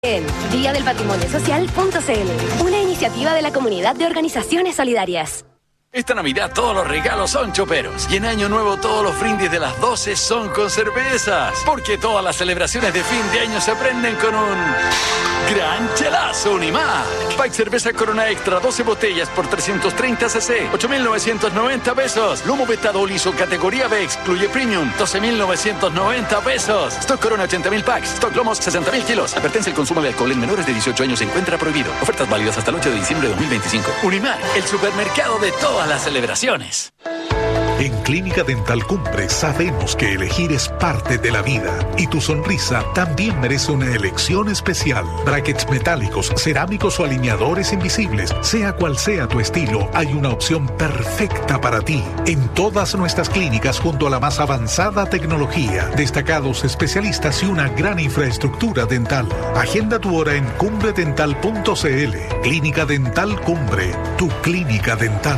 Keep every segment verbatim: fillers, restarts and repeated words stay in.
En día del patrimonio social punto c l, una iniciativa de la Comunidad de Organizaciones Solidarias. Esta Navidad todos los regalos son choperos y en Año Nuevo todos los brindis de las doce son con cervezas. Porque todas las celebraciones de fin de año se prenden con un gran chelazo Unimark. Pack cerveza Corona Extra, doce botellas por trescientos treinta centilitros, ocho mil novecientos noventa pesos. Lomo vetado liso categoría B, excluye Premium, doce mil novecientos noventa pesos. Stock Corona ochenta mil packs, Stock Lomos sesenta mil kilos. Advertencia: el consumo de alcohol en menores de dieciocho años se encuentra prohibido. Ofertas válidas hasta el ocho de diciembre de dos mil veinticinco. Unimark, el supermercado de todas las celebraciones. En Clínica Dental Cumbre sabemos que elegir es parte de la vida y tu sonrisa también merece una elección especial. Brackets metálicos, cerámicos o alineadores invisibles, sea cual sea tu estilo, hay una opción perfecta para ti. En todas nuestras clínicas junto a la más avanzada tecnología, destacados especialistas y una gran infraestructura dental. Agenda tu hora en cumbre dental punto c l. Clínica Dental Cumbre, tu clínica dental.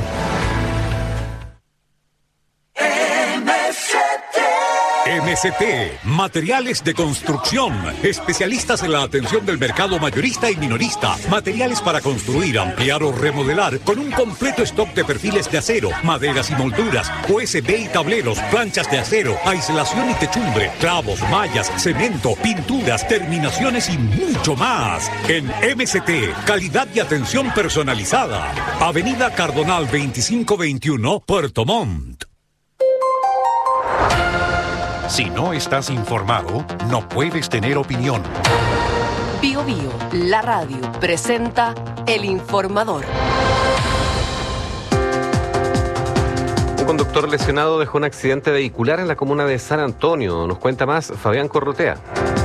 M S T, materiales de construcción, especialistas en la atención del mercado mayorista y minorista, materiales para construir, ampliar o remodelar, con un completo stock de perfiles de acero, maderas y molduras, U S B y tableros, planchas de acero, aislación y techumbre, clavos, mallas, cemento, pinturas, terminaciones y mucho más. En M S T, calidad y atención personalizada. Avenida Cardonal veinticinco veintiuno, Puerto Montt. Si no estás informado, no puedes tener opinión. Bio Bio, la radio, presenta El Informador. Un conductor lesionado dejó un accidente vehicular en la comuna de San Antonio. Nos cuenta más Fabián Corrotea.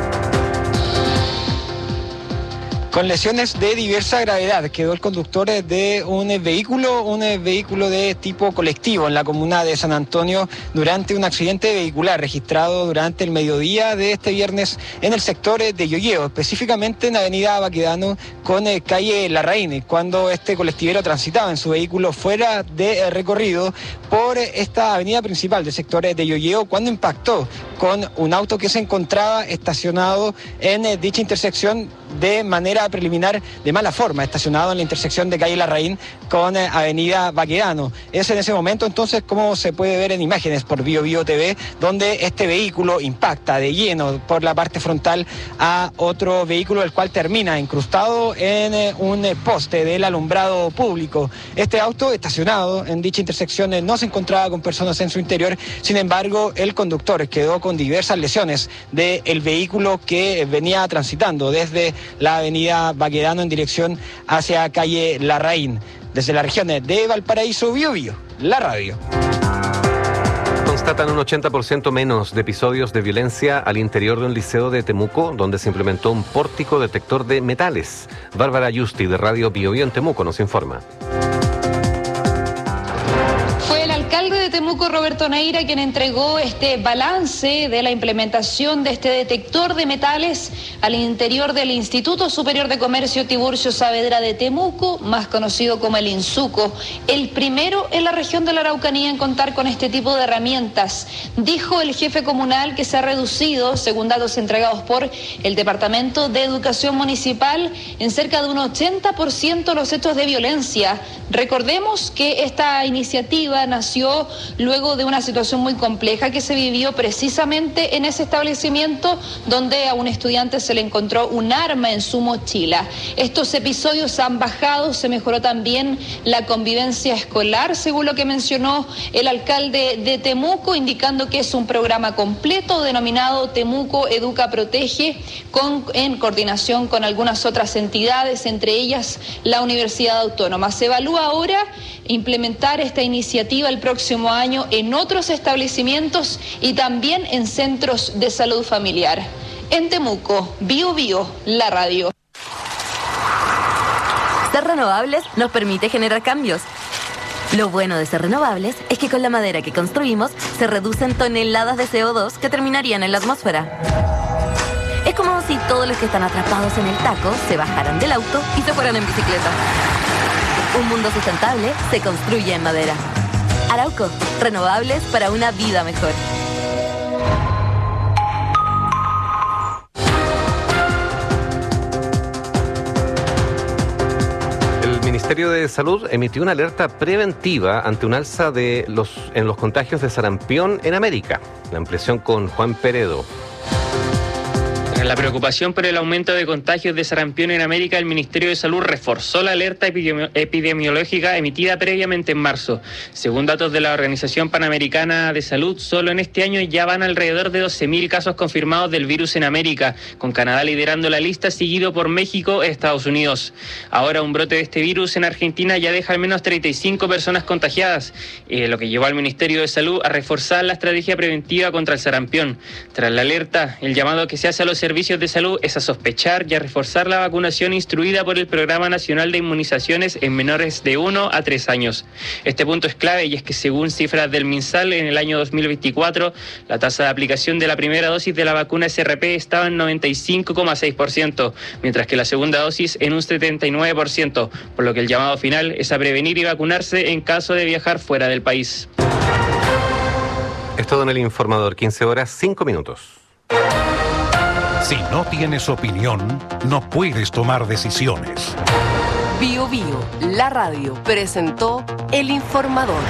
Con lesiones de diversa gravedad quedó el conductor de un vehículo, un vehículo de tipo colectivo en la comuna de San Antonio durante un accidente vehicular registrado durante el mediodía de este viernes en el sector de Yoyeo, específicamente en avenida Baquedano con calle Larraín, cuando este colectivero transitaba en su vehículo fuera de recorrido por esta avenida principal del sector de Yoyeo, cuando impactó con un auto que se encontraba estacionado en dicha intersección de manera preliminar de mala forma, estacionado en la intersección de calle Larraín con eh, avenida Baquedano. Es en ese momento entonces como se puede ver en imágenes por Bio Bio T V, donde este vehículo impacta de lleno por la parte frontal a otro vehículo, el cual termina incrustado en eh, un eh, poste del alumbrado público. Este auto estacionado en dicha intersección eh, no se encontraba con personas en su interior, sin embargo el conductor quedó con diversas lesiones del vehículo que venía transitando desde la avenida Baquedano en dirección hacia calle Larraín. Desde la región de Valparaíso, Bio Bio, la radio. Constatan un ochenta por ciento menos de episodios de violencia al interior de un liceo de Temuco, donde se implementó un pórtico detector de metales. Bárbara Yusti, de Radio Bio Bio en Temuco, nos informa. Temuco, Roberto Neira, quien entregó este balance de la implementación de este detector de metales al interior del Instituto Superior de Comercio Tiburcio Saavedra de Temuco, más conocido como el INSUCO, el primero en la región de la Araucanía en contar con este tipo de herramientas. Dijo el jefe comunal que se ha reducido, según datos entregados por el Departamento de Educación Municipal, en cerca de un ochenta por ciento los hechos de violencia. Recordemos que esta iniciativa nació luego de una situación muy compleja que se vivió precisamente en ese establecimiento, donde a un estudiante se le encontró un arma en su mochila. Estos episodios han bajado, se mejoró también la convivencia escolar, según lo que mencionó el alcalde de Temuco, indicando que es un programa completo denominado Temuco Educa Protege, con, en coordinación con algunas otras entidades, entre ellas la Universidad Autónoma. Se evalúa ahora implementar esta iniciativa el próximo año en otros establecimientos y también en centros de salud familiar. En Temuco, Bio Bio, la radio. Ser renovables nos permite generar cambios. Lo bueno de ser renovables es que con la madera que construimos se reducen toneladas de C O dos que terminarían en la atmósfera. Es como si todos los que están atrapados en el taco se bajaran del auto y se fueran en bicicleta. Un mundo sustentable se construye en madera. Arauco, renovables para una vida mejor. Ministerio de Salud emitió una alerta preventiva ante un alza de los, en los contagios de sarampión en América. La ampliación con Juan Peredo. La preocupación por el aumento de contagios de sarampión en América, el Ministerio de Salud reforzó la alerta epidemi- epidemiológica emitida previamente en marzo. Según datos de la Organización Panamericana de Salud, solo en este año ya van alrededor de doce mil casos confirmados del virus en América, con Canadá liderando la lista, seguido por México e Estados Unidos. Ahora un brote de este virus en Argentina ya deja al menos treinta y cinco personas contagiadas, eh, lo que llevó al Ministerio de Salud a reforzar la estrategia preventiva contra el sarampión. Tras la alerta, el llamado que se hace a los servicios de salud es a sospechar y a reforzar la vacunación instruida por el Programa Nacional de Inmunizaciones en menores de uno a tres años. Este punto es clave y es que según cifras del MinSal en el año dos mil veinticuatro, la tasa de aplicación de la primera dosis de la vacuna S R P estaba en noventa y cinco coma seis por ciento, mientras que la segunda dosis en un setenta y nueve por ciento, por lo que el llamado final es a prevenir y vacunarse en caso de viajar fuera del país. Es todo en el Informador, quince horas, cinco minutos. Si no tienes opinión, no puedes tomar decisiones. Bio Bio, la radio, presentó El Informador.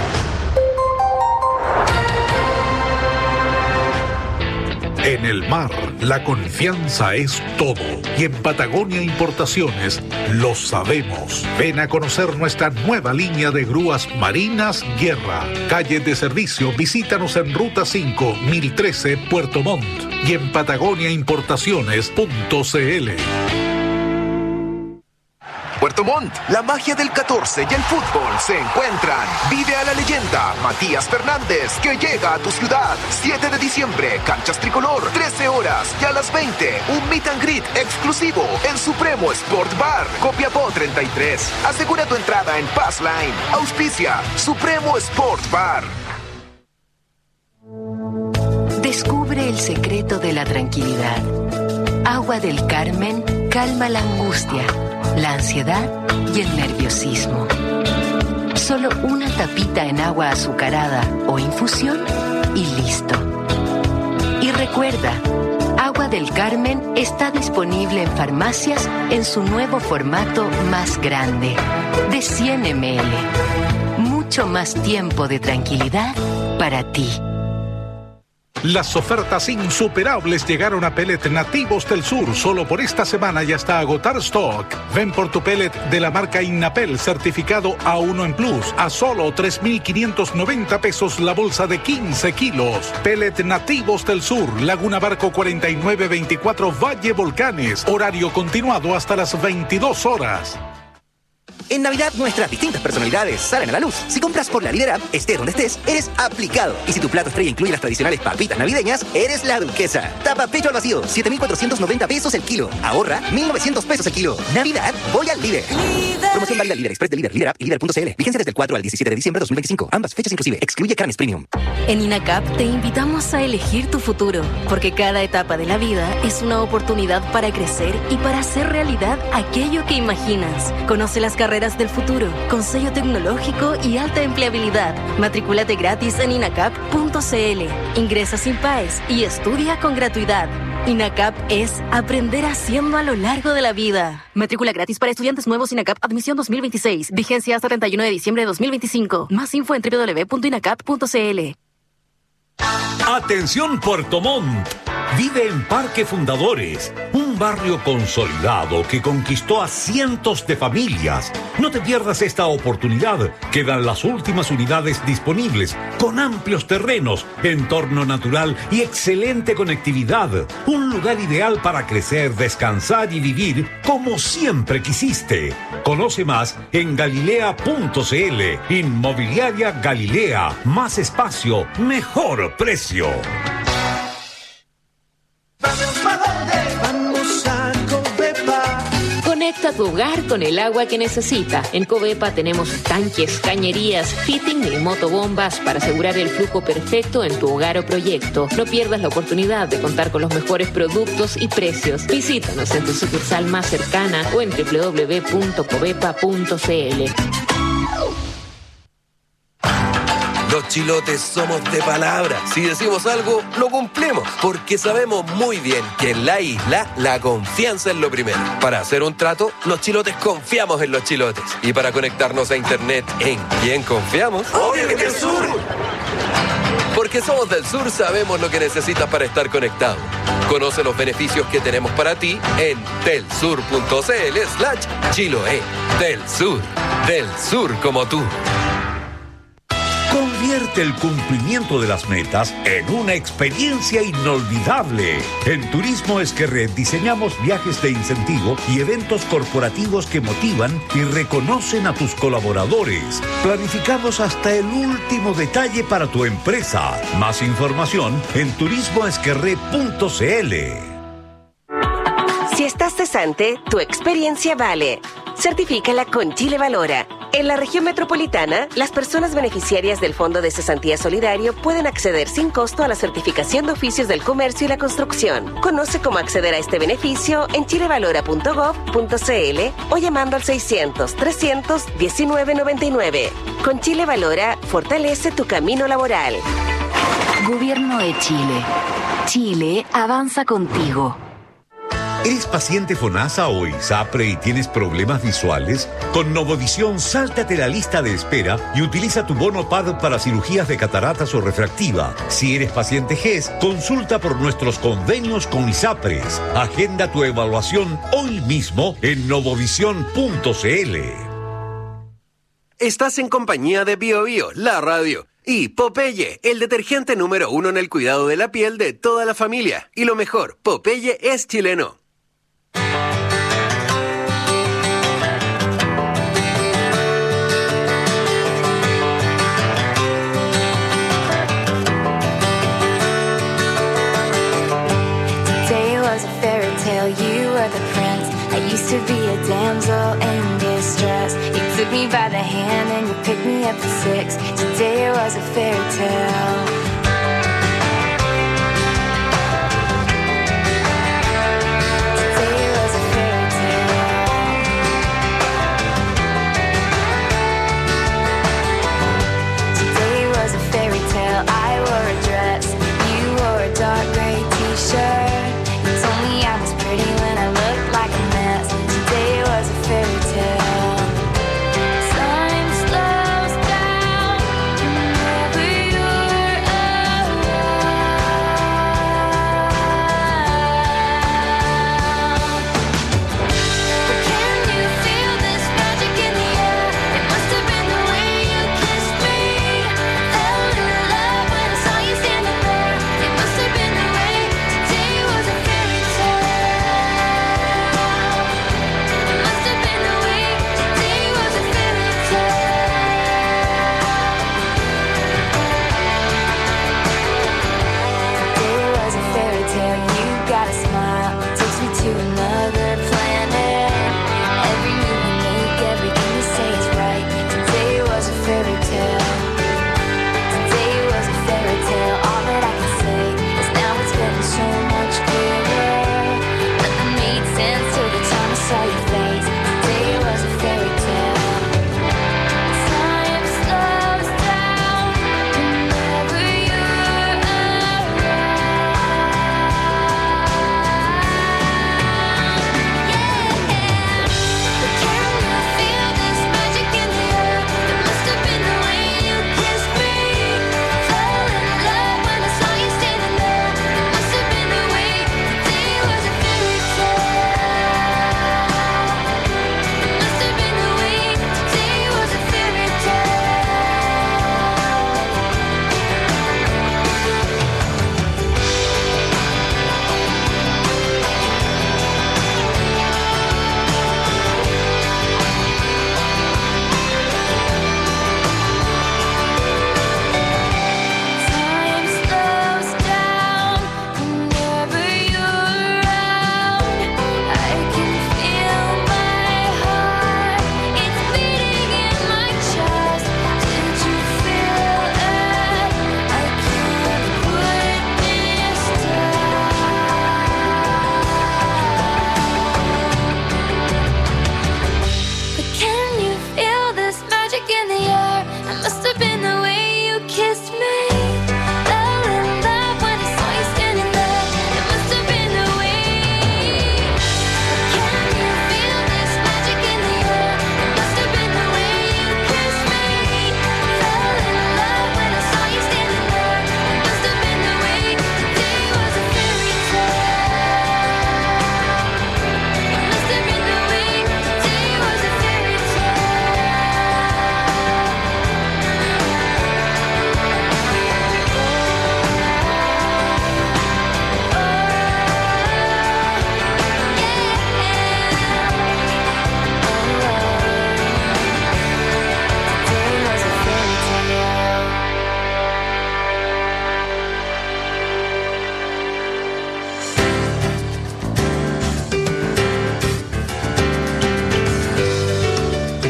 En el mar, la confianza es todo. Y en Patagonia Importaciones lo sabemos. Ven a conocer nuestra nueva línea de grúas marinas Guerra. Calle de servicio, visítanos en Ruta cinco, mil trece, Puerto Montt. Y en patagonia importaciones punto c l. Puerto Montt, la magia del catorce y el fútbol se encuentran. Vive a la leyenda Matías Fernández, que llega a tu ciudad. siete de diciembre, canchas tricolor, trece horas, y a las veinte, un meet and greet exclusivo en Supremo Sport Bar, Copiapó treinta y tres. Asegura tu entrada en Passline. Auspicia Supremo Sport Bar. Descubre el secreto de la tranquilidad. Agua del Carmen calma la angustia, la ansiedad y el nerviosismo. Solo una tapita en agua azucarada o infusión y listo. Y recuerda, Agua del Carmen está disponible en farmacias en su nuevo formato más grande, de cien mililitros. Mucho más tiempo de tranquilidad para ti. Las ofertas insuperables llegaron a Pellet Nativos del Sur solo por esta semana y hasta agotar stock. Ven por tu pellet de la marca Innapel certificado A uno en Plus a solo tres mil quinientos noventa pesos la bolsa de quince kilos. Pellet Nativos del Sur, Laguna Barco cuarenta y nueve veinticuatro Valle Volcanes. Horario continuado hasta las veintidós horas. En Navidad, nuestras distintas personalidades salen a la luz. Si compras por la Líder App, estés donde estés, eres aplicado. Y si tu plato estrella incluye las tradicionales papitas navideñas, eres la duquesa. Tapa pecho al vacío, siete mil cuatrocientos noventa pesos el kilo. Ahorra mil novecientos pesos el kilo. Navidad, voy al Líder. Líder. Promoción válida Líder Express de Líder, Líder App y Líder punto c l. Vigencia desde el cuatro al diecisiete de diciembre de dos mil veinticinco. Ambas fechas inclusive. Excluye carnes premium. En INACAP te invitamos a elegir tu futuro, porque cada etapa de la vida es una oportunidad para crecer y para hacer realidad aquello que imaginas. Conoce las carreras del futuro, con sello tecnológico y alta empleabilidad. Matrículate gratis en inacap punto c l. Ingresa sin P A E S y estudia con gratuidad. INACAP es aprender haciendo a lo largo de la vida. Matrícula gratis para estudiantes nuevos INACAP Admisión dos mil veintiséis. Vigencia hasta treinta y uno de diciembre de dos mil veinticinco. Más info en doble u doble u doble u punto inacap punto c l. Atención Puerto Montt. Vive en Parque Fundadores, un barrio consolidado que conquistó a cientos de familias. No te pierdas esta oportunidad. Quedan las últimas unidades disponibles, con amplios terrenos, entorno natural y excelente conectividad. Un lugar ideal para crecer, descansar y vivir como siempre quisiste. Conoce más en galilea punto c l. Inmobiliaria Galilea. Más espacio, mejor precio. Vamos a Covepa. Conecta tu hogar con el agua que necesita. En Covepa tenemos tanques, cañerías, fitting y motobombas para asegurar el flujo perfecto en tu hogar o proyecto. No pierdas la oportunidad de contar con los mejores productos y precios. Visítanos en tu sucursal más cercana o en doble u doble u doble u punto covepa punto c l. Los chilotes somos de palabra. Si decimos algo, lo cumplimos. Porque sabemos muy bien que en la isla la confianza es lo primero. Para hacer un trato, los chilotes confiamos en los chilotes. Y para conectarnos a internet, ¿en quién confiamos? ¡Obvio que Del Sur! Porque somos del sur, sabemos lo que necesitas para estar conectado. Conoce los beneficios que tenemos para ti en delsur.cl slash Chiloé. Del Sur. Del Sur como tú. Convierte el cumplimiento de las metas en una experiencia inolvidable. En Turismo Esquerret diseñamos viajes de incentivo y eventos corporativos que motivan y reconocen a tus colaboradores. Planificamos hasta el último detalle para tu empresa. Más información en turismo esquerret punto c l. Si estás cesante, tu experiencia vale. Certifícala con Chile Valora. En la región metropolitana, las personas beneficiarias del Fondo de Cesantía Solidario pueden acceder sin costo a la certificación de oficios del comercio y la construcción. Conoce cómo acceder a este beneficio en chilevalora punto gov punto c l o llamando al seiscientos, trescientos, diecinueve noventa y nueve. Con Chile Valora, fortalece tu camino laboral. Gobierno de Chile. Chile avanza contigo. ¿Eres paciente FONASA o ISAPRE y tienes problemas visuales? Con Novovisión, sáltate la lista de espera y utiliza tu bono P A D para cirugías de cataratas o refractiva. Si eres paciente G E S, consulta por nuestros convenios con ISAPRES. Agenda tu evaluación hoy mismo en novovisión punto c l. Estás en compañía de Bio Bio, la radio. Y Popeye, el detergente número uno en el cuidado de la piel de toda la familia. Y lo mejor, Popeye es chileno. You were the prince. I used to be a damsel in distress. You took me by the hand and you picked me up at six. Today was a fairy tale. I wore a dress, you wore a dark gray t-shirt. You told me I was pretty when I looked like a mess. Today was a fairy tale. Time slows down whenever you're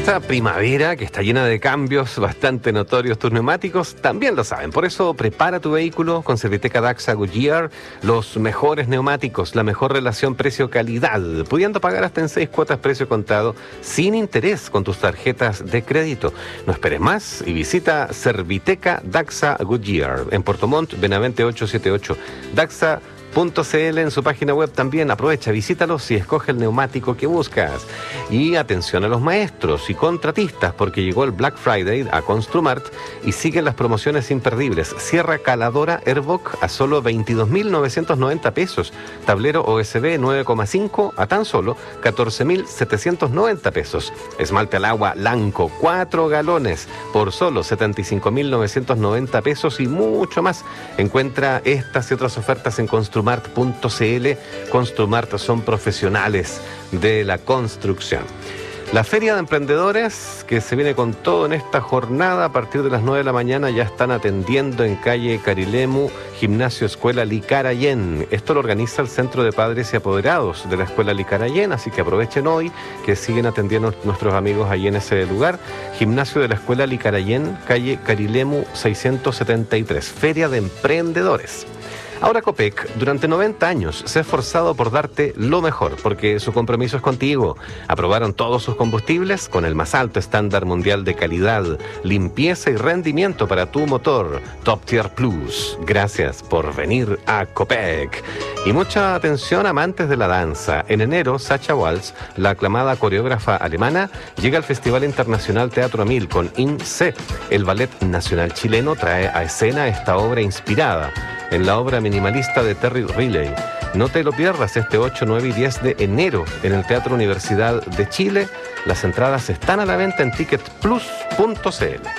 esta primavera que está llena de cambios bastante notorios, tus neumáticos también lo saben. Por eso prepara tu vehículo con Serviteca Daxa Goodyear, los mejores neumáticos, la mejor relación precio-calidad, pudiendo pagar hasta en seis cuotas precio contado sin interés con tus tarjetas de crédito. No esperes más y visita Serviteca Daxa Goodyear en Puerto Montt, Benavente ochocientos setenta y ocho. Daxa Punto .cl en su página web también. Aprovecha, visítalos y escoge el neumático que buscas. Y atención a los maestros y contratistas, porque llegó el Black Friday a Construmart y siguen las promociones imperdibles. Sierra caladora Airbock a solo veintidós mil novecientos noventa pesos. Tablero O S B nueve coma cinco a tan solo catorce mil setecientos noventa pesos. Esmalte al agua Lanco cuatro galones por solo setenta y cinco mil novecientos noventa pesos y mucho más. Encuentra estas y otras ofertas en Construmart. Construmart.cl. Construmart son profesionales de la construcción. La Feria de Emprendedores, que se viene con todo en esta jornada, a partir de las nueve de la mañana ya están atendiendo en calle Carilemu, Gimnasio Escuela Licarayén. Esto lo organiza el Centro de Padres y Apoderados de la Escuela Licarayén, así que aprovechen hoy que siguen atendiendo nuestros amigos allí en ese lugar. Gimnasio de la Escuela Licarayén, calle Carilemu seiscientos setenta y tres. Feria de Emprendedores. Ahora Copec, durante noventa años, se ha esforzado por darte lo mejor, porque su compromiso es contigo. Aprobaron todos sus combustibles con el más alto estándar mundial de calidad, limpieza y rendimiento para tu motor. Top Tier Plus. Gracias por venir a Copec. Y mucha atención, amantes de la danza. En enero, Sacha Waltz, la aclamada coreógrafa alemana, llega al Festival Internacional Teatro Mil con I N C. El Ballet Nacional Chileno trae a escena esta obra inspirada en la obra minimalista de Terry Riley. No te lo pierdas este ocho, nueve y diez de enero en el Teatro Universidad de Chile. Las entradas están a la venta en ticket plus punto c l.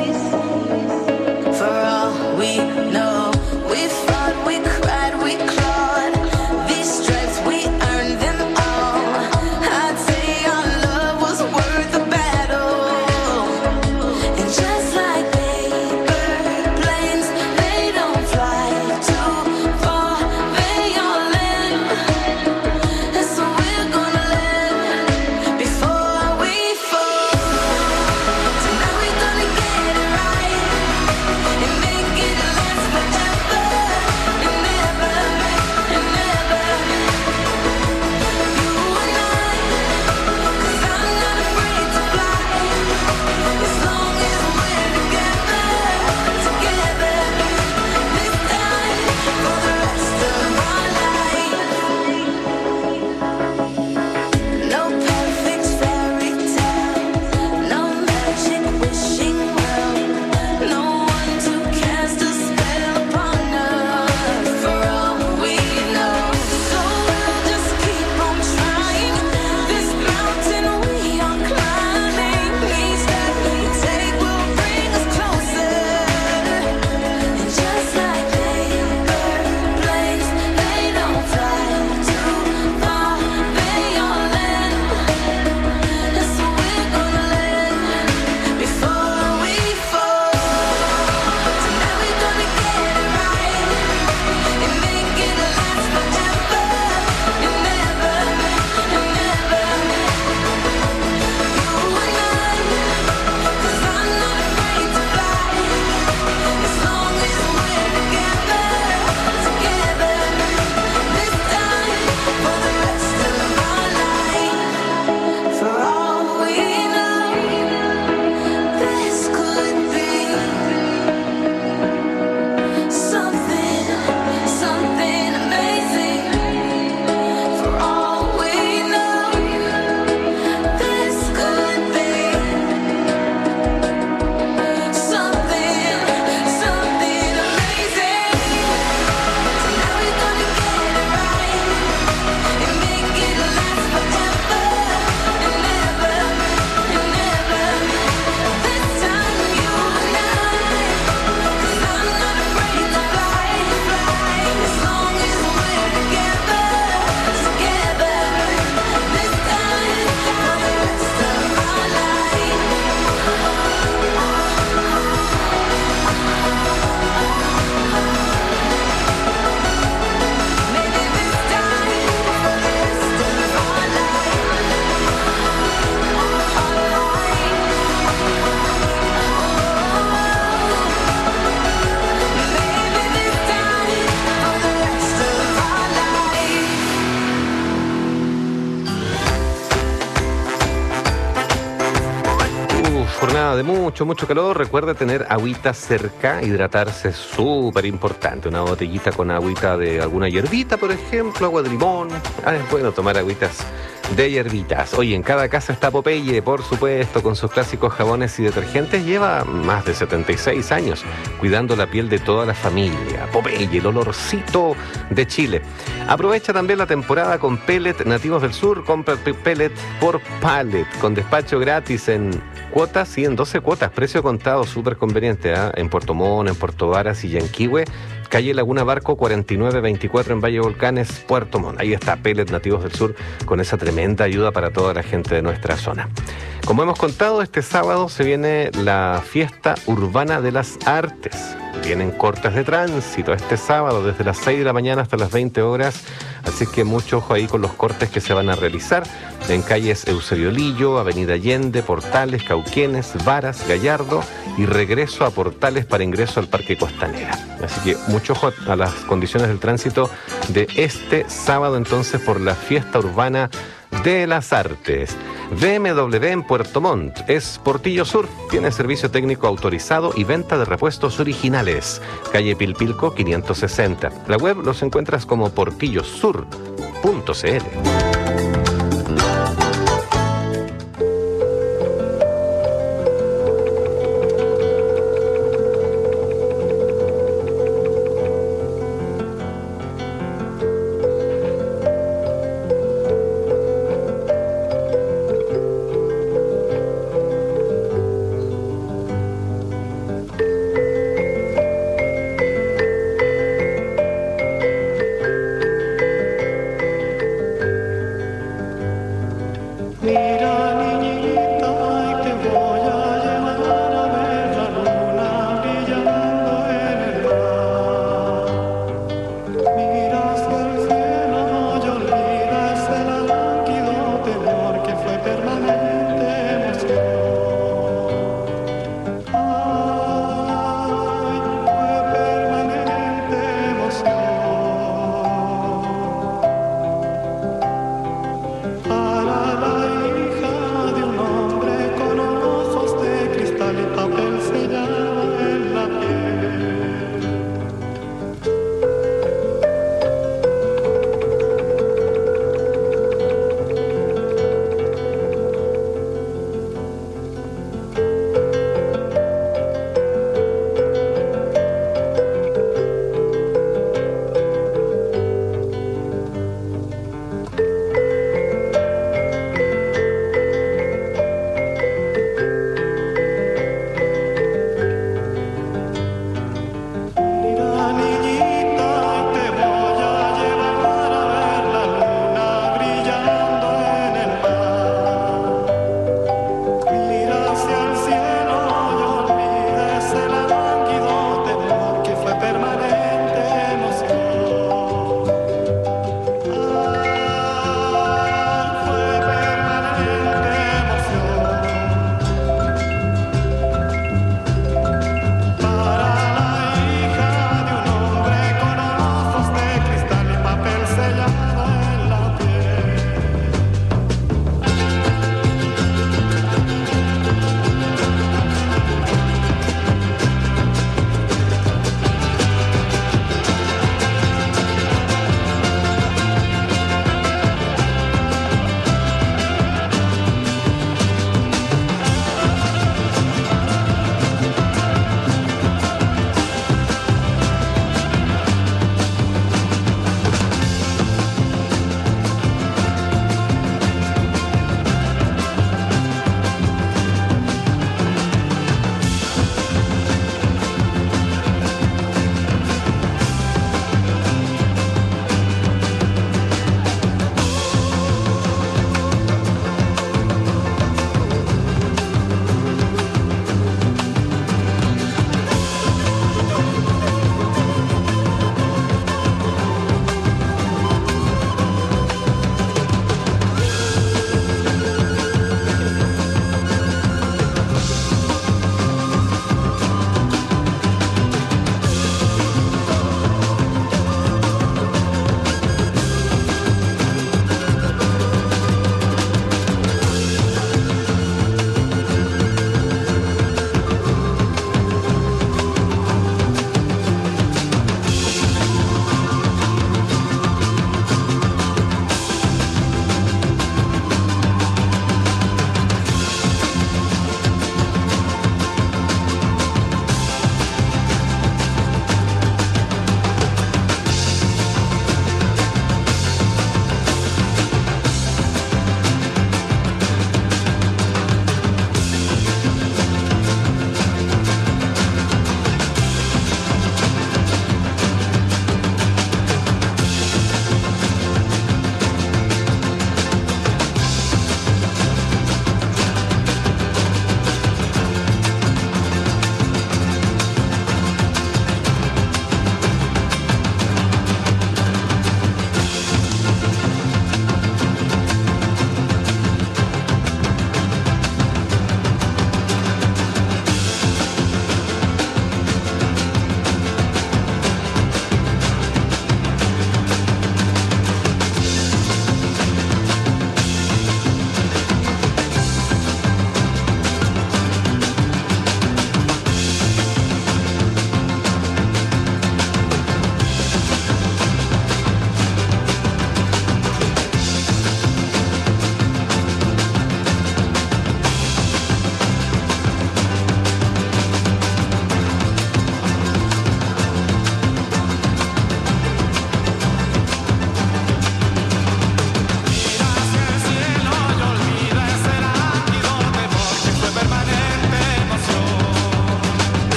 For all we know, we fought, we cried, we cried. jornada de mucho, mucho calor, recuerde tener agüita cerca, hidratarse súper importante. Una botellita con agüita de alguna hierbita, por ejemplo, agua de limón. Ah, es bueno tomar agüitas de hierbitas. Oye, en cada casa está Popeye, por supuesto, con sus clásicos jabones y detergentes. Lleva más de setenta y seis años cuidando la piel de toda la familia. Popeye, el olorcito de Chile. Aprovecha también la temporada con pellet nativos del sur. Compra pellet por pallet, con despacho gratis en cuotas y en doce cuotas. Precio contado, súper conveniente, ¿eh? En Puerto Montt, en Puerto Varas y Yanquihue. Calle Laguna Barco cuarenta y nueve veinticuatro en Valle Volcanes, Puerto Montt. Ahí está Pellet Nativos del Sur con esa tremenda ayuda para toda la gente de nuestra zona. Como hemos contado, este sábado se viene la fiesta urbana de las artes. Vienen cortes de tránsito este sábado desde las seis de la mañana hasta las veinte horas. Así que mucho ojo ahí con los cortes que se van a realizar en calles Eusebio Lillo, Avenida Allende, Portales, Cauquenes, Varas, Gallardo y regreso a Portales para ingreso al Parque Costanera. Así que mucho ojo a las condiciones del tránsito de este sábado entonces por la fiesta urbana de las artes. B M W en Puerto Montt es Portillo Sur, tiene servicio técnico autorizado y venta de repuestos originales. Calle Pilpilco quinientos sesenta. La web los encuentras como portillosur punto c l.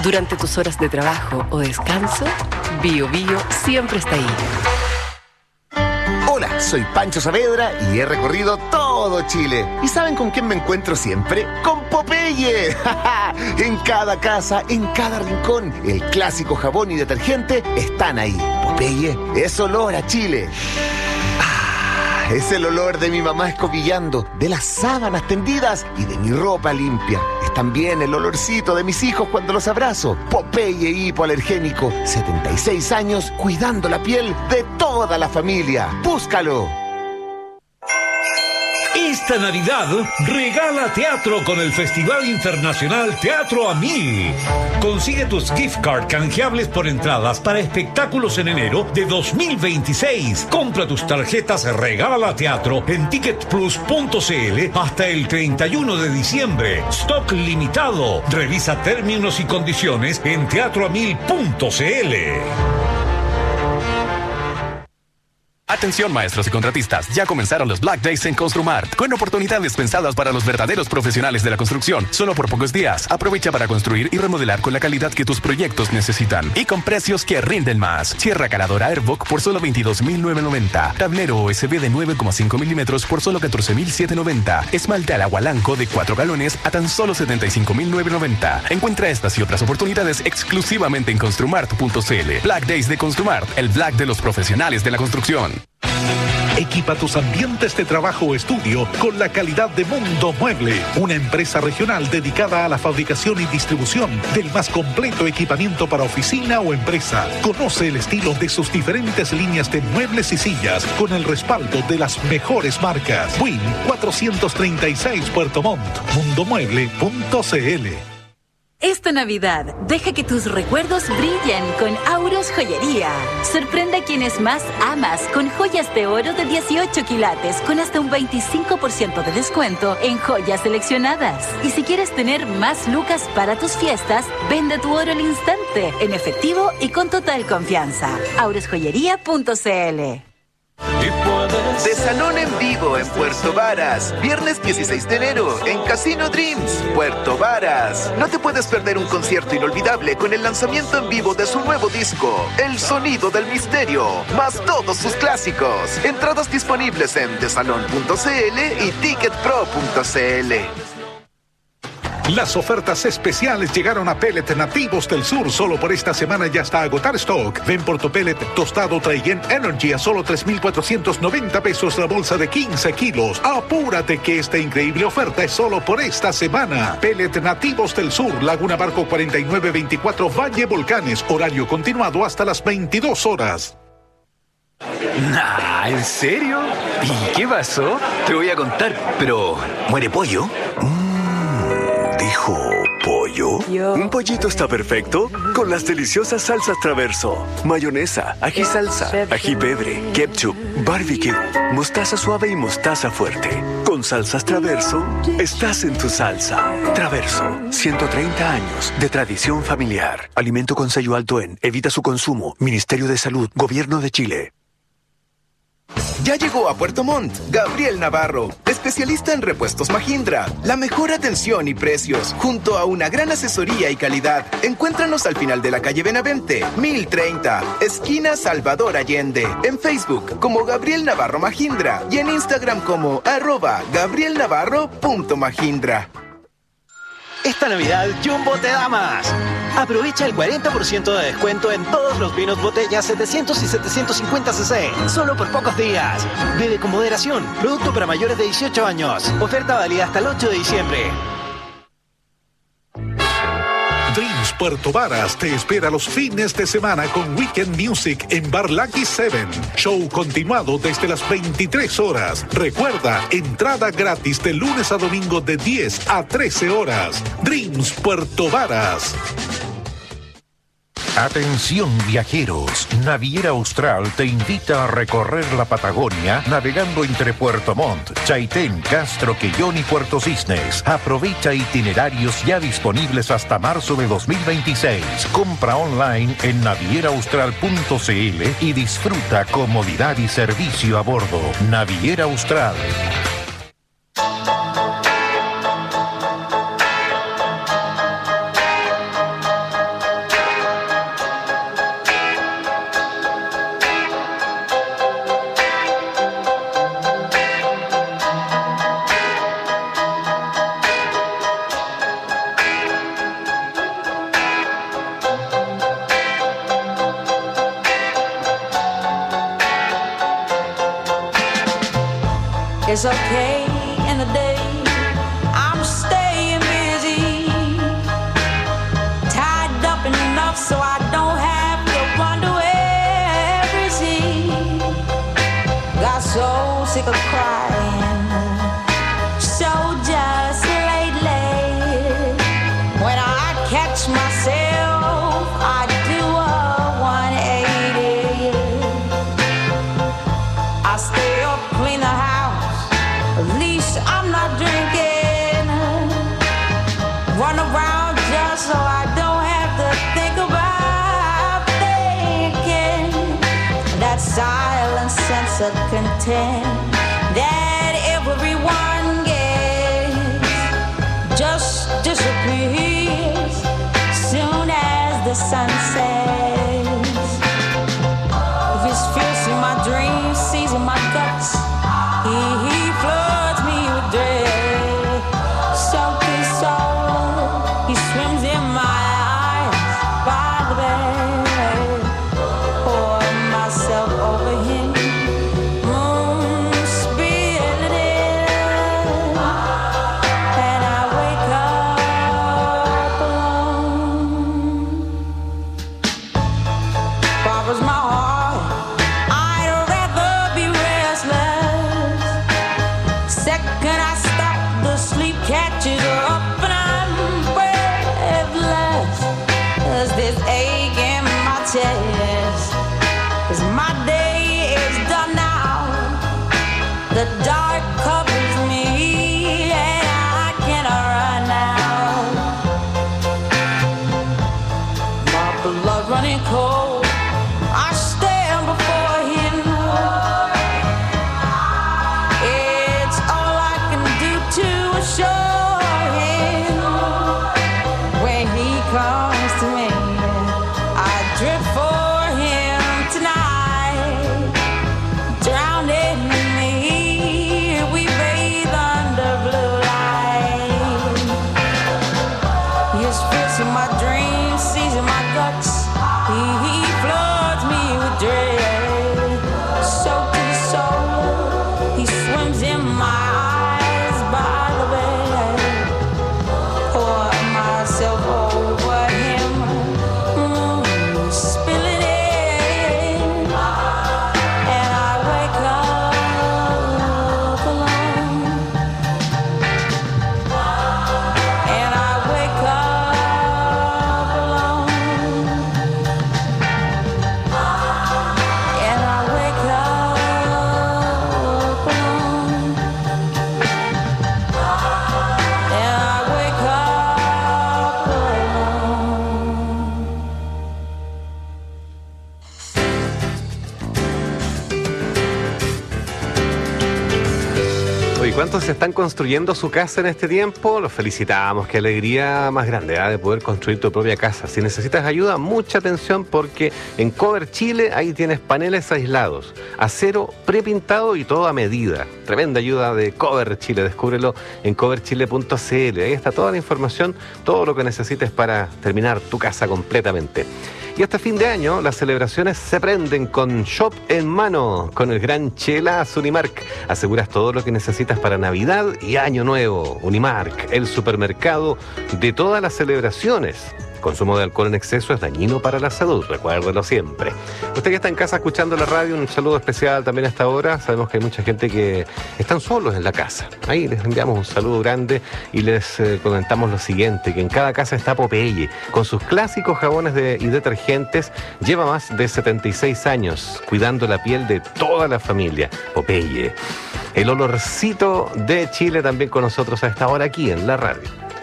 Durante tus horas de trabajo o descanso, Bio Bio siempre está ahí. Hola, soy Pancho Saavedra y he recorrido todo Chile. ¿Y saben con quién me encuentro siempre? ¡Con Popeye! En cada casa, en cada rincón, el clásico jabón y detergente están ahí. Popeye es olor a Chile. Ah, es el olor de mi mamá escobillando, de las sábanas tendidas y de mi ropa limpia. Es también el olorcito de mis hijos cuando los abrazo. Popeye hipoalergénico, setenta y seis años cuidando la piel de toda la familia. ¡Búscalo! Esta Navidad regala teatro con el Festival Internacional Teatro a Mil. Consigue tus gift card canjeables por entradas para espectáculos en enero de dos mil veintiséis. Compra tus tarjetas Regala Teatro en ticket plus punto c l hasta el treinta y uno de diciembre. Stock limitado. Revisa términos y condiciones en teatro a mil punto c l. Atención maestros y contratistas, ya comenzaron los Black Days en Construmart, con oportunidades pensadas para los verdaderos profesionales de la construcción, solo por pocos días. Aprovecha para construir y remodelar con la calidad que tus proyectos necesitan y con precios que rinden más. Sierra caladora Airbook por solo veintidós mil novecientos noventa, tablero O S B de nueve coma cinco milímetros por solo catorce mil setecientos noventa, esmalte al agua blanco de cuatro galones a tan solo setenta y cinco mil novecientos noventa. Encuentra estas y otras oportunidades exclusivamente en construmart punto c l. Black Days de Construmart, el Black de los profesionales de la construcción. Equipa tus ambientes de trabajo o estudio con la calidad de Mundo Mueble, una empresa regional dedicada a la fabricación y distribución del más completo equipamiento para oficina o empresa. Conoce el estilo de sus diferentes líneas de muebles y sillas con el respaldo de las mejores marcas. Win cuatrocientos treinta y seis Puerto Montt, mundo mueble punto c l. Esta Navidad, deja que tus recuerdos brillen con Auros Joyería. Sorprende a quienes más amas con joyas de oro de dieciocho quilates con hasta un veinticinco por ciento de descuento en joyas seleccionadas. Y si quieres tener más lucas para tus fiestas, vende tu oro al instante, en efectivo y con total confianza. auros joyería punto c l. De Salón en Vivo en Puerto Varas, viernes dieciséis de enero en Casino Dreams, Puerto Varas. No te puedes perder un concierto inolvidable con el lanzamiento en vivo de su nuevo disco, El Sonido del Misterio, más todos sus clásicos. Entradas disponibles en desalon punto c l y ticketpro punto c l. Las ofertas especiales llegaron a Pellet Nativos del Sur. Solo por esta semana ya está agotar stock. Ven por tu pellet tostado Trayen Energy a solo tres mil cuatrocientos noventa pesos la bolsa de quince kilos. Apúrate que esta increíble oferta es solo por esta semana. Pellet Nativos del Sur, Laguna Barco cuarenta y nueve veinticuatro Valle Volcanes. Horario continuado hasta las veintidós horas. Nah, ¿en serio? ¿Y qué pasó? Te voy a contar, pero ¿muere pollo? ¿Dijo pollo? Yo. Un pollito está perfecto con las deliciosas salsas Traverso. Mayonesa, ají salsa, ají pebre, ketchup, barbecue, mostaza suave y mostaza fuerte. Con salsas Traverso, estás en tu salsa. Traverso, ciento treinta años de tradición familiar. Alimento con sello alto en. Evita su consumo. Ministerio de Salud, Gobierno de Chile. Ya llegó a Puerto Montt Gabriel Navarro, especialista en repuestos Mahindra. La mejor atención y precios, junto a una gran asesoría y calidad. Encuéntranos al final de la calle Benavente, mil treinta, esquina Salvador Allende. En Facebook como Gabriel Navarro Mahindra y en Instagram como arroba gabrielnavarro punto mahindra. Esta Navidad Jumbo te da más. Aprovecha el cuarenta por ciento de descuento en todos los vinos botellas setecientos y setecientos cincuenta centilitros, solo por pocos días. Bebe con moderación. Producto para mayores de dieciocho años. Oferta válida hasta el ocho de diciembre. Dreams Puerto Varas te espera los fines de semana con Weekend Music en Bar Lucky Seven. Show continuado desde las veintitrés horas. Recuerda, entrada gratis de lunes a domingo de diez a trece horas. Dreams Puerto Varas. Atención viajeros, Naviera Austral te invita a recorrer la Patagonia navegando entre Puerto Montt, Chaitén, Castro, Quellón y Puerto Cisnes. Aprovecha itinerarios ya disponibles hasta marzo de dos mil veintiséis. Compra online en naviera austral punto c l y disfruta comodidad y servicio a bordo. Naviera Austral. It's okay in the day, I'm staying busy, tied up enough so I don't have to wonder where is he. Got so sick of crying, so just lately, when I catch myself, I do a one eighty. I stay up, clean the house, at least I'm not drinking. Run around just so I don't have to think about thinking. That silent sense of content that everyone gets just disappears soon as the sun sets. If it's fierce in my dreams, seizing my guts, he, he floods me with dread. Something soul, he swims in my eyes by the bed. Pour myself over him, moon spilling in, and I wake up alone. Barbara's my heart, I'd rather be restless. Second I stop, the sleep catches up and I'm breathless. There's this ache in my chest, 'cause my day is done now. The dark covers me and I cannot run now. My blood running cold, I stand before him. It's all I can do to assure him. When he comes to me, I drip for him tonight. Drowned in me, we bathe under blue light. His fierce in my dreams, seizing my guts. He, he floods me with dread. Soaked to the soul, he swims in my eyes by the bed. Pour myself over him, mm, spilling in, and I wake up alone. And I wake up alone. And I wake up alone. And I wake up alone. Oye, ¿cuántos están construyendo su casa en este tiempo? Los felicitamos, qué alegría más grande, ¿eh? De poder construir tu propia casa. Si necesitas ayuda, mucha atención porque en Cover Chile ahí tienes paneles aislados, acero prepintado y todo a medida. Tremenda ayuda de Cover Chile, descúbrelo en cover chile punto c l. Ahí está toda la información, todo lo que necesites para terminar tu casa completamente. Y hasta fin de año, las celebraciones se prenden con Shop en Mano, con el gran Chelas Unimark. Aseguras todo lo que necesitas para Navidad y Año Nuevo. Unimark, el supermercado de todas las celebraciones. Consumo de alcohol en exceso es dañino para la salud, recuérdelo siempre. Usted que está en casa escuchando la radio, un saludo especial también a esta hora. Sabemos que hay mucha gente que están solos en la casa. Ahí les enviamos un saludo grande y les eh, comentamos lo siguiente, que en cada casa está Popeye. Con sus clásicos jabones de, y detergentes, lleva más de setenta y seis años cuidando la piel de toda la familia. Popeye. El olorcito de Chile también con nosotros a esta hora aquí en la radio.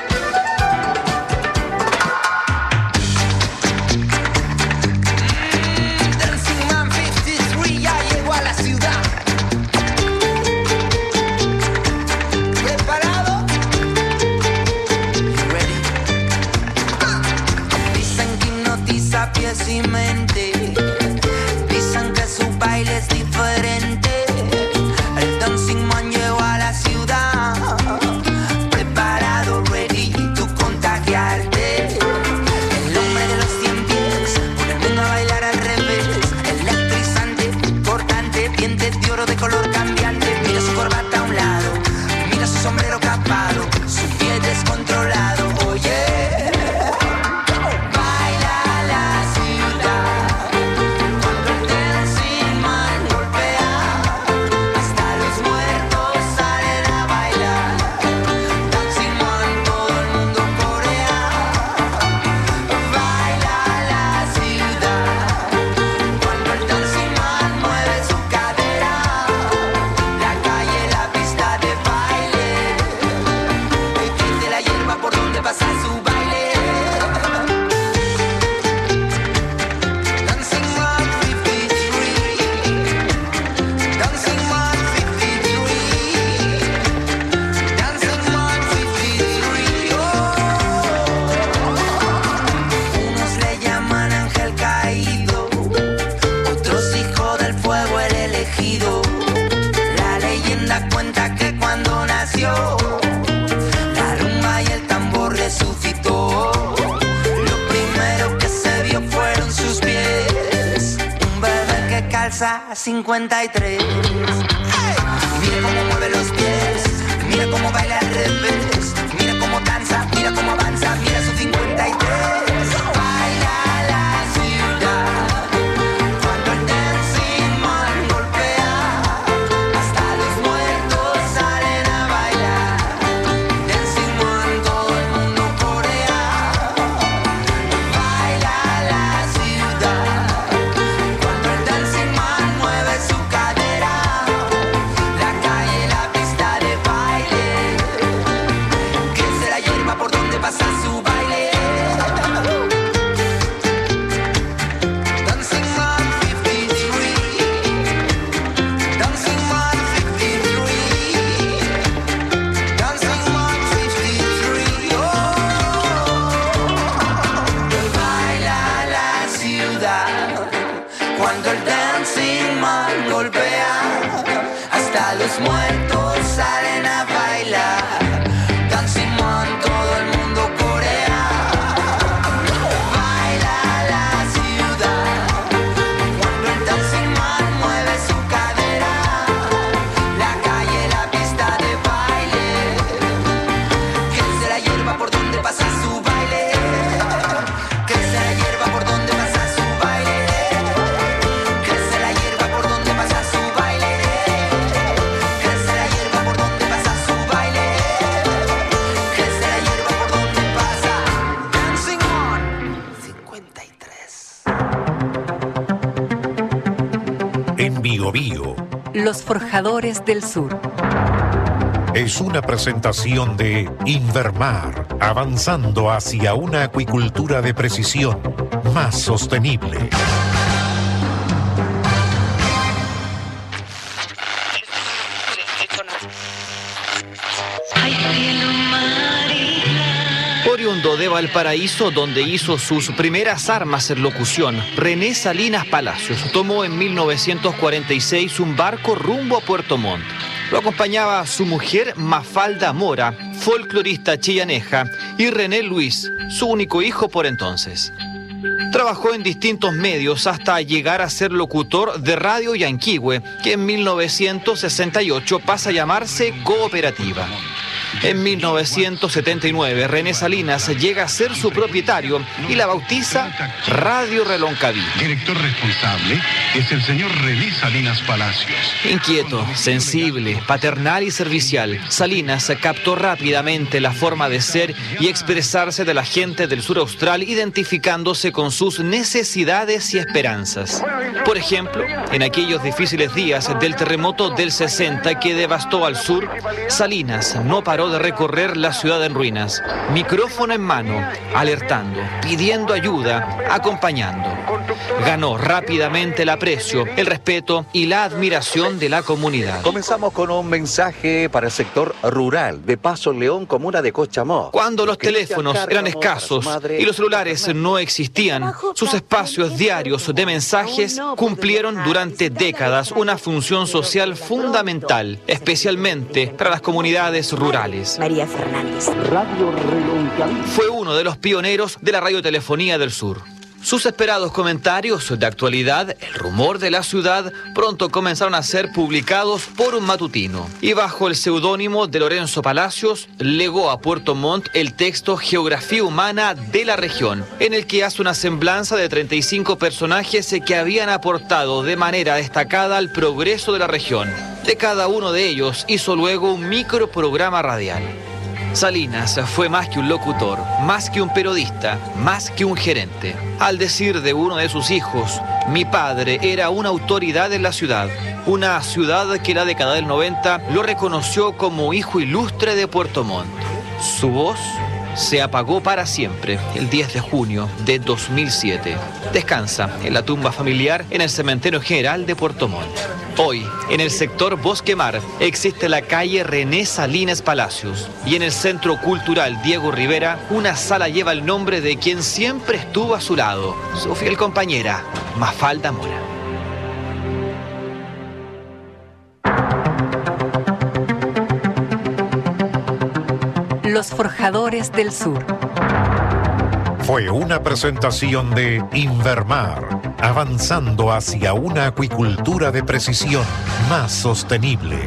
Pies y mente, dicen que su baile es diferente. El Dancing Man llegó a la ciudad, preparado, ready. elegido. La leyenda cuenta que cuando nació, la rumba y el tambor resucitó. Lo primero que se vio fueron sus pies, un bebé que calza cincuenta y tres. Y mira cómo mueve los pies, mira cómo baila al revés, mira cómo danza, mira cómo avanza, mira sus cincuenta y tres. Los muertos salen a bailar, Dancing Man, todo el mundo corea. Baila la ciudad, cuando el Dancing Man mueve su cadera. La calle, la pista de baile, crece la hierba por donde pasa su baile. Crece la hierba por donde pasa su baile. Crece la hierba por donde pasa su baile. En Bio Bio, Los Forjadores del Sur. Es una presentación de Invermar, avanzando hacia una acuicultura de precisión más sostenible. Oriundo de Valparaíso, donde hizo sus primeras armas en locución, René Salinas Palacios tomó en mil novecientos cuarenta y seis un barco rumbo a Puerto Montt. Lo acompañaba su mujer Mafalda Mora, folclorista chillaneja, y René Luis, su único hijo por entonces. Trabajó en distintos medios hasta llegar a ser locutor de Radio Yanquihue, que en mil novecientos sesenta y ocho pasa a llamarse Cooperativa. En mil novecientos setenta y nueve, René Salinas llega a ser su propietario y la bautiza Radio Reloncaví. Director responsable es el señor René Salinas Palacios. Inquieto, sensible, paternal y servicial, Salinas captó rápidamente la forma de ser y expresarse de la gente del sur austral, identificándose con sus necesidades y esperanzas. Por ejemplo, en aquellos difíciles días del terremoto del sesenta que devastó al sur, Salinas no paró de recorrer la ciudad en ruinas, micrófono en mano, alertando, pidiendo ayuda, acompañando. Ganó rápidamente el aprecio, el respeto y la admiración de la comunidad. Comenzamos con un mensaje para el sector rural de Paso León, comuna de Cochamó. Cuando los teléfonos eran escasos y los celulares no existían, sus espacios diarios de mensajes cumplieron durante décadas una función social fundamental, especialmente para las comunidades rurales. María Fernández. Fue uno de los pioneros de la radiotelefonía del sur. Sus esperados comentarios de actualidad, el rumor de la ciudad, pronto comenzaron a ser publicados por un matutino. Y bajo el seudónimo de Lorenzo Palacios, legó a Puerto Montt el texto Geografía Humana de la Región, en el que hace una semblanza de treinta y cinco personajes que habían aportado de manera destacada al progreso de la región. De cada uno de ellos hizo luego un microprograma radial. Salinas fue más que un locutor, más que un periodista, más que un gerente. Al decir de uno de sus hijos, mi padre era una autoridad en la ciudad, una ciudad que en la década del noventa lo reconoció como hijo ilustre de Puerto Montt. Su voz se apagó para siempre el diez de junio de dos mil siete. Descansa en la tumba familiar en el Cementerio General de Puerto Montt. Hoy, en el sector Bosque Mar, existe la calle René Salinas Palacios y en el Centro Cultural Diego Rivera, una sala lleva el nombre de quien siempre estuvo a su lado, su fiel compañera, Mafalda Mora. los forjadores del sur. Fue una presentación de Invermar, avanzando hacia una acuicultura de precisión más sostenible.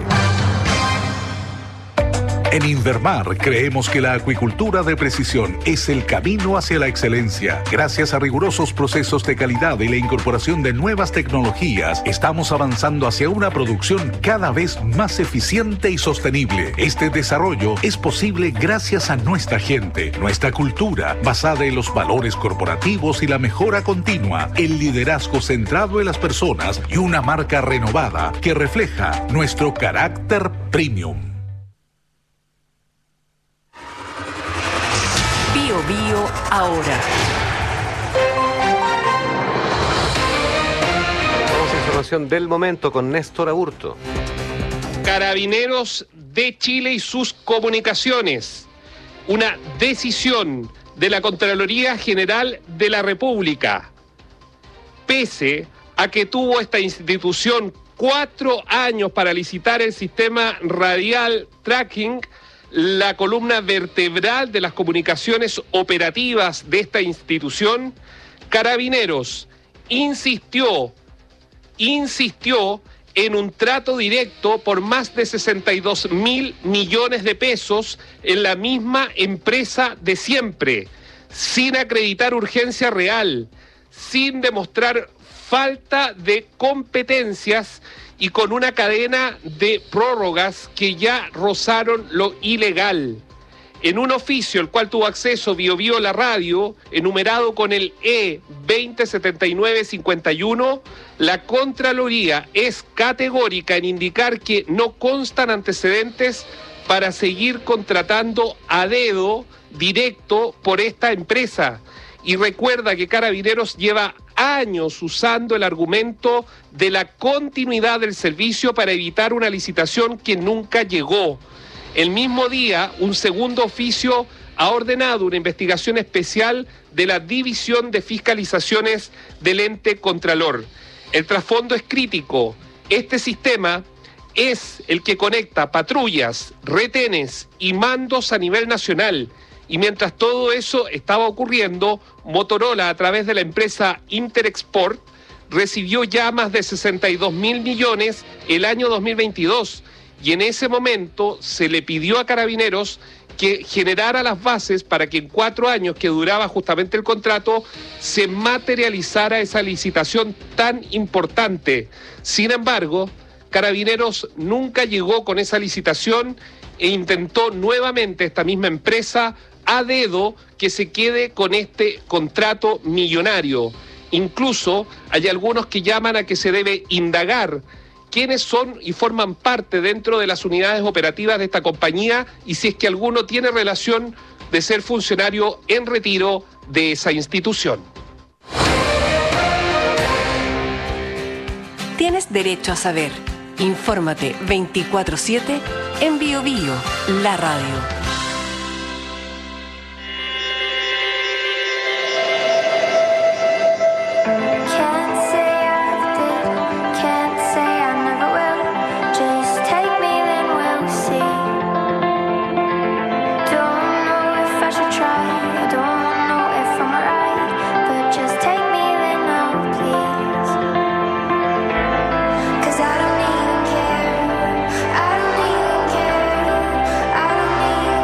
En Invermar creemos que la acuicultura de precisión es el camino hacia la excelencia. Gracias a rigurosos procesos de calidad y la incorporación de nuevas tecnologías, estamos avanzando hacia una producción cada vez más eficiente y sostenible. Este desarrollo es posible gracias a nuestra gente, nuestra cultura, basada en los valores corporativos y la mejora continua, el liderazgo centrado en las personas y una marca renovada que refleja nuestro carácter premium. Bio Bio ahora. Vamos a información del momento con Néstor Aburto. Carabineros de Chile y sus comunicaciones. Una decisión de la Contraloría General de la República. Pese a que tuvo esta institución cuatro años para licitar el sistema radial tracking, la columna vertebral de las comunicaciones operativas de esta institución, Carabineros insistió, insistió en un trato directo por más de sesenta y dos mil millones de pesos en la misma empresa de siempre, sin acreditar urgencia real, sin demostrar falta de competencias y con una cadena de prórrogas que ya rozaron lo ilegal. En un oficio al cual tuvo acceso Bio Bio la radio, enumerado con el E veinte setenta y nueve cincuenta y uno, la Contraloría es categórica en indicar que no constan antecedentes para seguir contratando a dedo directo por esta empresa. Y recuerda que Carabineros lleva años usando el argumento de la continuidad del servicio para evitar una licitación que nunca llegó. El mismo día, un segundo oficio ha ordenado una investigación especial de la División de Fiscalizaciones del ente Contralor. El trasfondo es crítico. Este sistema es el que conecta patrullas, retenes y mandos a nivel nacional. Y mientras todo eso estaba ocurriendo, Motorola, a través de la empresa Interexport, recibió ya más de sesenta y dos mil millones el año dos mil veintidós. Y en ese momento se le pidió a Carabineros que generara las bases para que en cuatro años que duraba justamente el contrato se materializara esa licitación tan importante. Sin embargo, Carabineros nunca llegó con esa licitación e intentó nuevamente esta misma empresa a dedo que se quede con este contrato millonario. Incluso hay algunos que llaman a que se debe indagar quiénes son y forman parte dentro de las unidades operativas de esta compañía y si es que alguno tiene relación de ser funcionario en retiro de esa institución. Tienes derecho a saber. Infórmate veinticuatro siete en Bio Bio, la radio. I don't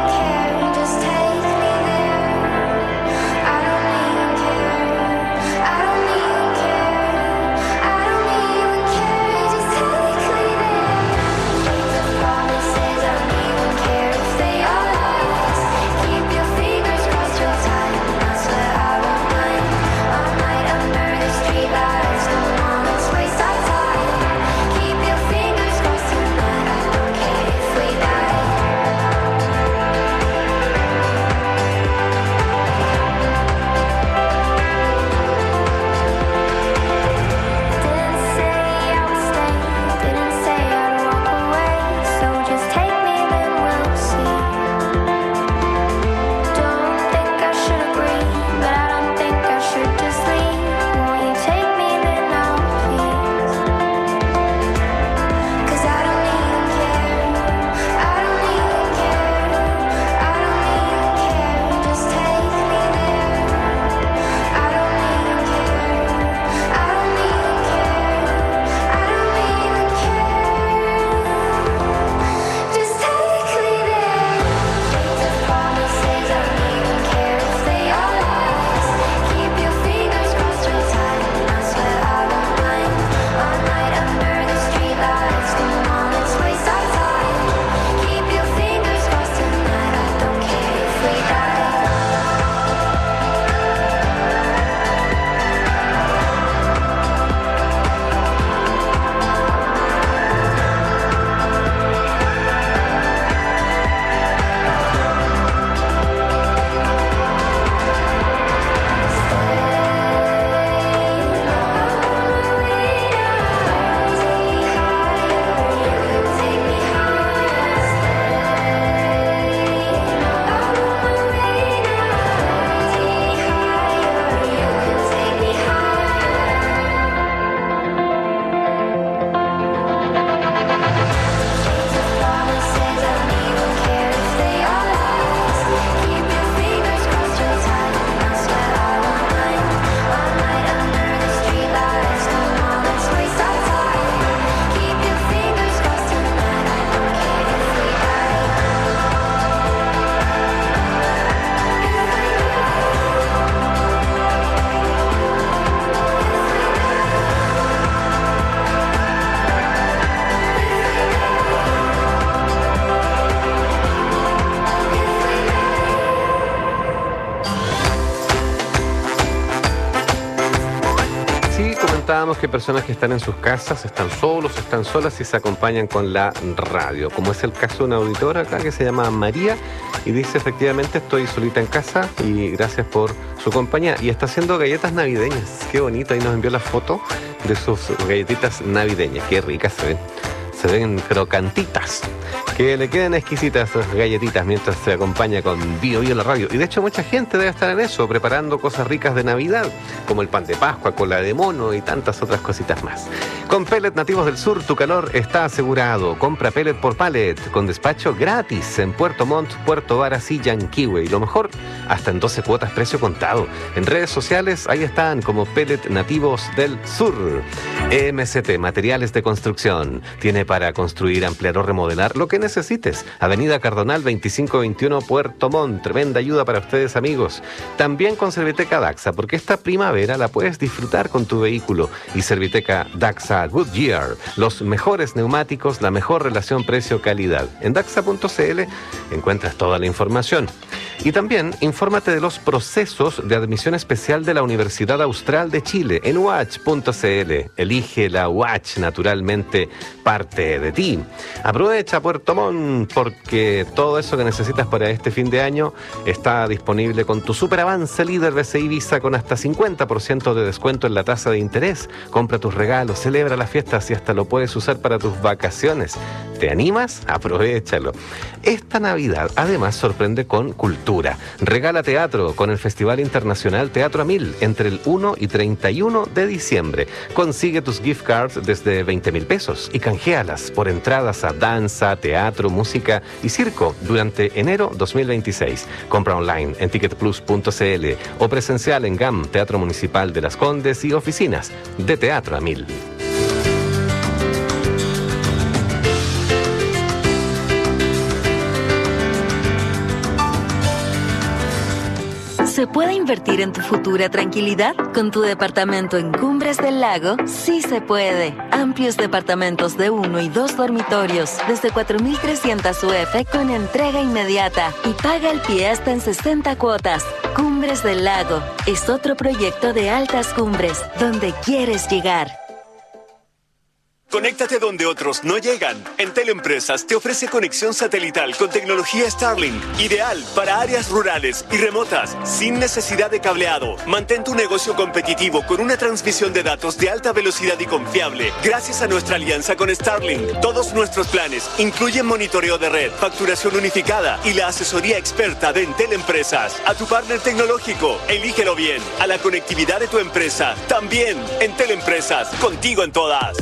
contábamos que personas que están en sus casas están solos, están solas y se acompañan con la radio, como es el caso de una auditora acá que se llama María y dice efectivamente estoy solita en casa y gracias por su compañía, y está haciendo galletas navideñas. Qué bonito, ahí nos envió la foto de sus galletitas navideñas, qué ricas se ven. Se ven crocantitas, que le queden exquisitas esas galletitas mientras se acompaña con Bio Bio la radio. Y de hecho mucha gente debe estar en eso, preparando cosas ricas de Navidad, como el pan de Pascua, cola de mono y tantas otras cositas más. Con Pellet Nativos del Sur, tu calor está asegurado. Compra pellet por pallet, con despacho gratis en Puerto Montt, Puerto Varas y Yanquihue. Y lo mejor, hasta en doce cuotas precio contado. En redes sociales, ahí están como Pellet Nativos del Sur. E M C T, materiales de construcción. Tiene para construir, ampliar o remodelar lo que necesites. Avenida Cardonal veinticinco veintiuno, Puerto Montt. Tremenda ayuda para ustedes, amigos. También con Serviteca Daxa, porque esta primavera la puedes disfrutar con tu vehículo. Y Serviteca Daxa Goodyear. Los mejores neumáticos, la mejor relación precio-calidad. En daxa punto c l encuentras toda la información. Y también infórmate de los procesos de admisión especial de la Universidad Austral de Chile en u a c h punto c l. Elige la U A C H, naturalmente parte de ti. Aprovecha Puerto Montt, porque todo eso que necesitas para este fin de año está disponible con tu super avance líder B C I Visa con hasta cincuenta por ciento de descuento en la tasa de interés. Compra tus regalos, celebra las fiestas y hasta lo puedes usar para tus vacaciones. ¿Te animas? Aprovechalo. Esta Navidad además sorprende con cultura. Regala teatro con el Festival Internacional Teatro a Mil entre el uno y treinta y uno de diciembre. Consigue tus gift cards desde veinte mil pesos y canjealas por entradas a danza, teatro, música y circo durante enero dos mil veintiséis. Compra online en ticket plus punto c l o presencial en G A M, Teatro Municipal de Las Condes y oficinas de Teatro a Mil. ¿Se puede invertir en tu futura tranquilidad? Con tu departamento en Cumbres del Lago, sí se puede. Amplios departamentos de uno y dos dormitorios, desde cuatro mil trescientos U F con entrega inmediata y paga el pie hasta en sesenta cuotas. Cumbres del Lago es otro proyecto de Altas Cumbres, donde quieres llegar. Conéctate donde otros no llegan. Entel Empresas te ofrece conexión satelital con tecnología Starlink, ideal para áreas rurales y remotas, sin necesidad de cableado. Mantén tu negocio competitivo con una transmisión de datos de alta velocidad y confiable, gracias a nuestra alianza con Starlink. Todos nuestros planes incluyen monitoreo de red, facturación unificada y la asesoría experta de Entel Empresas. A tu partner tecnológico, elígelo bien. A la conectividad de tu empresa, también. Entel Empresas, contigo en todas.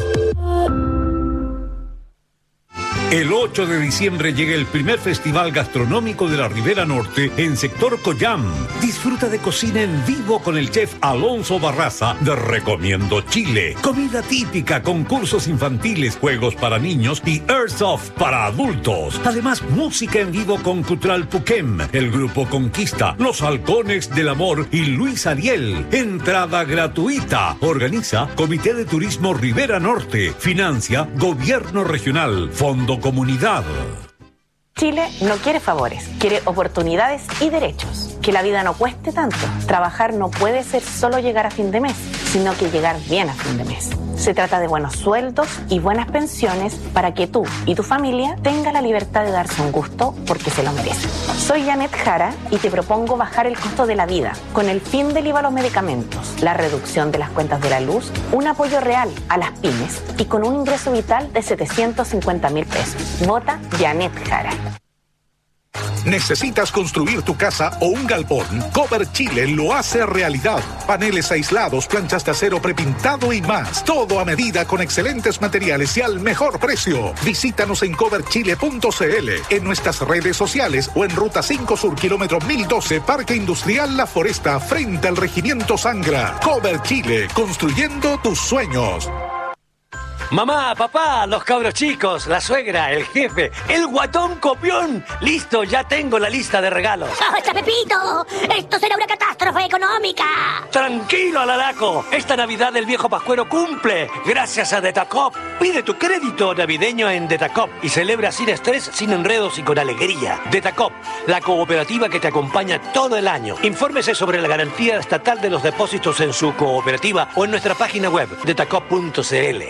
El ocho de diciembre llega el primer festival gastronómico de la Ribera Norte en sector Coyam. Disfruta de cocina en vivo con el chef Alonso Barraza de Recomiendo Chile. Comida típica, concursos infantiles, juegos para niños y Airsoft para adultos. Además, música en vivo con Cutral Puquem, el grupo Conquista, Los Halcones del Amor y Luis Ariel. Entrada gratuita. Organiza Comité de Turismo Ribera Norte. Financia Gobierno Regional. Fondo Comunidad. Chile no quiere favores, quiere oportunidades y derechos. Que la vida no cueste tanto. Trabajar no puede ser solo llegar a fin de mes, sino que llegar bien a fin de mes. Se trata de buenos sueldos y buenas pensiones para que tú y tu familia tengan la libertad de darse un gusto porque se lo merecen. Soy Janet Jara y te propongo bajar el costo de la vida con el fin del I V A a los medicamentos, la reducción de las cuentas de la luz, un apoyo real a las pymes y con un ingreso vital de setecientos cincuenta mil pesos. Vota Janet Jara. ¿Necesitas construir tu casa o un galpón? Cover Chile lo hace realidad. Paneles aislados, planchas de acero prepintado y más. Todo a medida con excelentes materiales y al mejor precio. Visítanos en cover chile punto c l, en nuestras redes sociales o en Ruta cinco Sur, kilómetro mil doce, Parque Industrial La Foresta, frente al Regimiento Sangra. Cover Chile, construyendo tus sueños. Mamá, papá, los cabros chicos, la suegra, el jefe, el guatón copión. Listo, ya tengo la lista de regalos. ¡Basta, Pepito! ¡Esto será una catástrofe económica! Tranquilo, Alaraco. Esta Navidad el viejo pascuero cumple. Gracias a Detacop. Pide tu crédito navideño en Detacop y celebra sin estrés, sin enredos y con alegría. Detacop, la cooperativa que te acompaña todo el año. Infórmese sobre la garantía estatal de los depósitos en su cooperativa o en nuestra página web, detacop punto c l.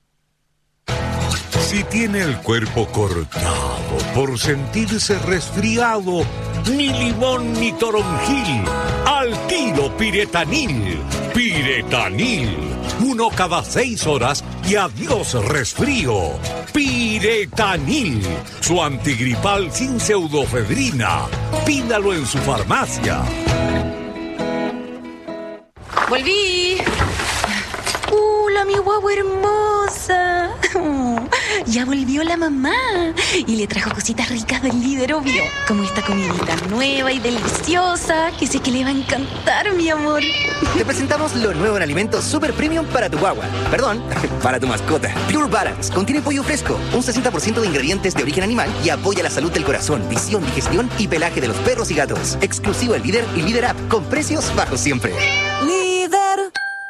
Si tiene el cuerpo cortado por sentirse resfriado, ni limón ni toronjil, al tiro Piretanil. Piretanil, uno cada seis horas y adiós resfrío. Piretanil, su antigripal sin pseudofedrina. Pídalo en su farmacia. ¡Volví! ¡Hola, mi guagua hermosa! Ya volvió la mamá y le trajo cositas ricas del líder, obvio. Como esta comidita nueva y deliciosa que sé que le va a encantar, mi amor. Te presentamos lo nuevo en alimentos super premium para tu guagua. Perdón, para tu mascota. Pure Balance contiene pollo fresco, un sesenta por ciento de ingredientes de origen animal y apoya la salud del corazón, visión, digestión y pelaje de los perros y gatos. Exclusivo en Líder y Líder App, con precios bajos siempre. Líder.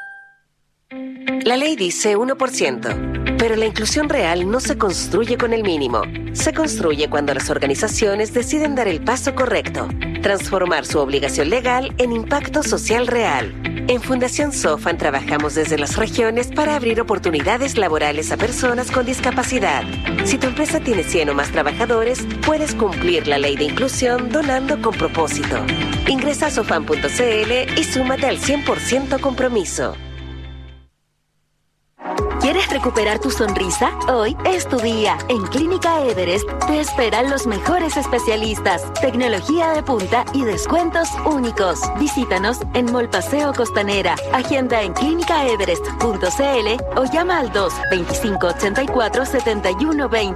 La ley dice uno por ciento, pero la inclusión real no se construye con el mínimo. Se construye cuando las organizaciones deciden dar el paso correcto, transformar su obligación legal en impacto social real. En Fundación SOFAN trabajamos desde las regiones para abrir oportunidades laborales a personas con discapacidad. Si tu empresa tiene cien o más trabajadores, puedes cumplir la ley de inclusión donando con propósito. Ingresa a sofan punto c l y súmate al cien por ciento compromiso. ¿Quieres recuperar tu sonrisa? Hoy es tu día. En Clínica Everest te esperan los mejores especialistas, tecnología de punta y descuentos únicos. Visítanos en Mall Paseo Costanera. Agenda en clínica everest punto c l o llama al dos veinticinco ochenta y cuatro setenta y uno veinte.